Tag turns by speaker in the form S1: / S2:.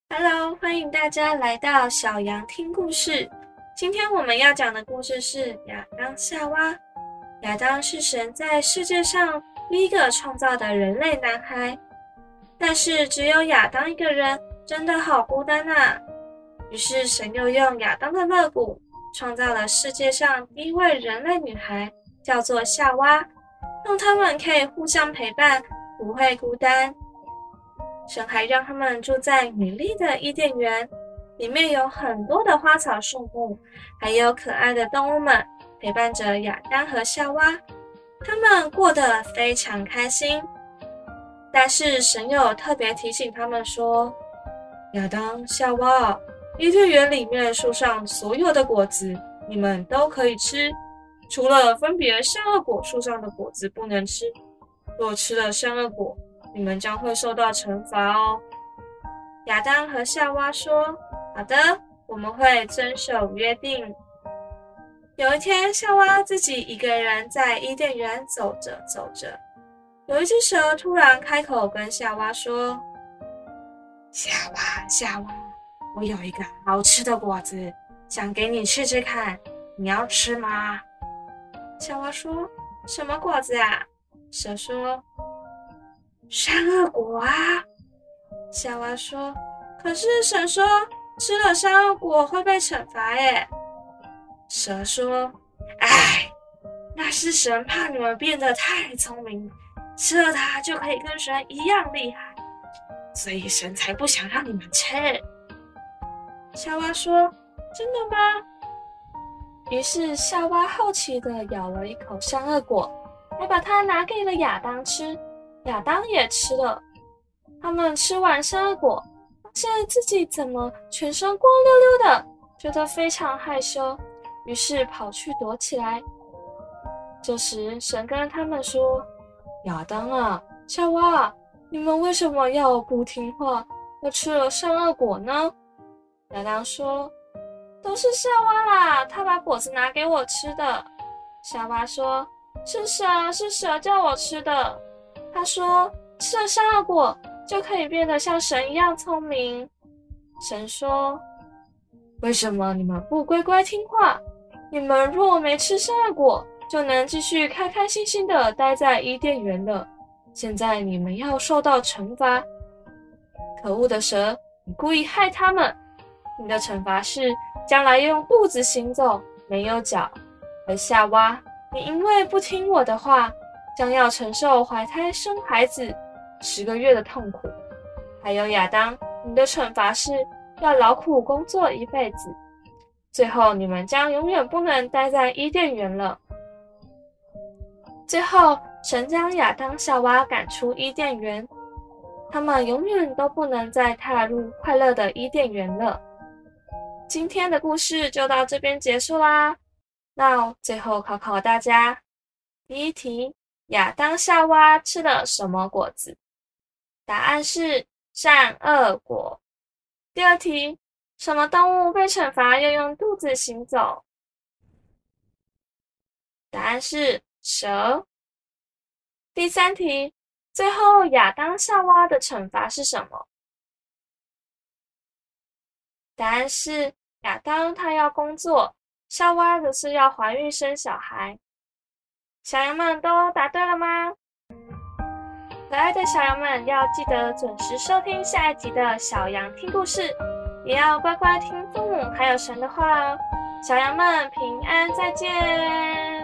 S1: Hello，欢迎大家来到小羊听故事。今天我们要讲的故事是亚当夏娃。亚当是神在世界上第一个创造的人类男孩，但是只有亚当一个人，真的好孤单啊。于是神又用亚当的肋骨创造了世界上第一位人类女孩，叫做夏娃，让他们可以互相陪伴，不会孤单。神还让他们住在美丽的伊甸园，里面有很多的花草树木，还有可爱的动物们陪伴着亚当和夏娃，他们过得非常开心。但是神有特别提醒他们说，亚当、夏娃，伊甸园里面树上所有的果子你们都可以吃，除了分别善恶果树上的果子不能吃，若吃了善恶果，你们将会受到惩罚哦。亚当和夏娃说，好的，我们会遵守约定。有一天，夏娃自己一个人在伊甸园走着走着，有一只蛇突然开口跟夏娃说，夏娃，夏娃，我有一个好吃的果子，想给你吃吃看，你要吃吗？夏娃说，什么果子啊？蛇说，善恶果啊。夏娃说，可是神说吃了善恶果会被惩罚耶。蛇说，哎，那是神怕你们变得太聪明，吃了它就可以跟神一样厉害，所以神才不想让你们吃。夏娃说，真的吗？于是夏娃好奇地咬了一口善恶果，还把它拿给了亚当吃，亚当也吃了。他们吃完善恶果，发现自己怎么全身光溜溜的，觉得非常害羞，于是跑去躲起来。这时神跟他们说，亚当啊，夏娃啊，你们为什么要不听话，要吃了善恶果呢？亚当说，都是夏娃啦，她把果子拿给我吃的。夏娃说，是蛇叫我吃的。她说，吃了善恶果就可以变得像神一样聪明。神说，为什么你们不乖乖听话？你们若没吃善恶果，就能继续开开心心的待在伊甸园了。现在你们要受到惩罚。可恶的蛇，你故意害他们。你的惩罚是将来用肚子行走，没有脚。而夏娃，你因为不听我的话，将要承受怀胎生孩子10个月的痛苦。还有亚当，你的惩罚是要劳苦工作一辈子，最后你们将永远不能待在伊甸园了。最后神将亚当夏娃赶出伊甸园，他们永远都不能再踏入快乐的伊甸园了。今天的故事就到这边结束啦。那最后考考大家，第一题，亚当夏娃吃了什么果子？答案是善恶果。第二题，什么动物被惩罚要用肚子行走？答案是蛇。第三题，最后亚当夏娃的惩罚是什么？答案是亚当他要工作，夏娃的是要怀孕生小孩。小羊们都答对了吗？可爱的小羊们要记得准时收听下一集的小羊听故事，也要乖乖听父母还有神的话哦。小羊们平安再见。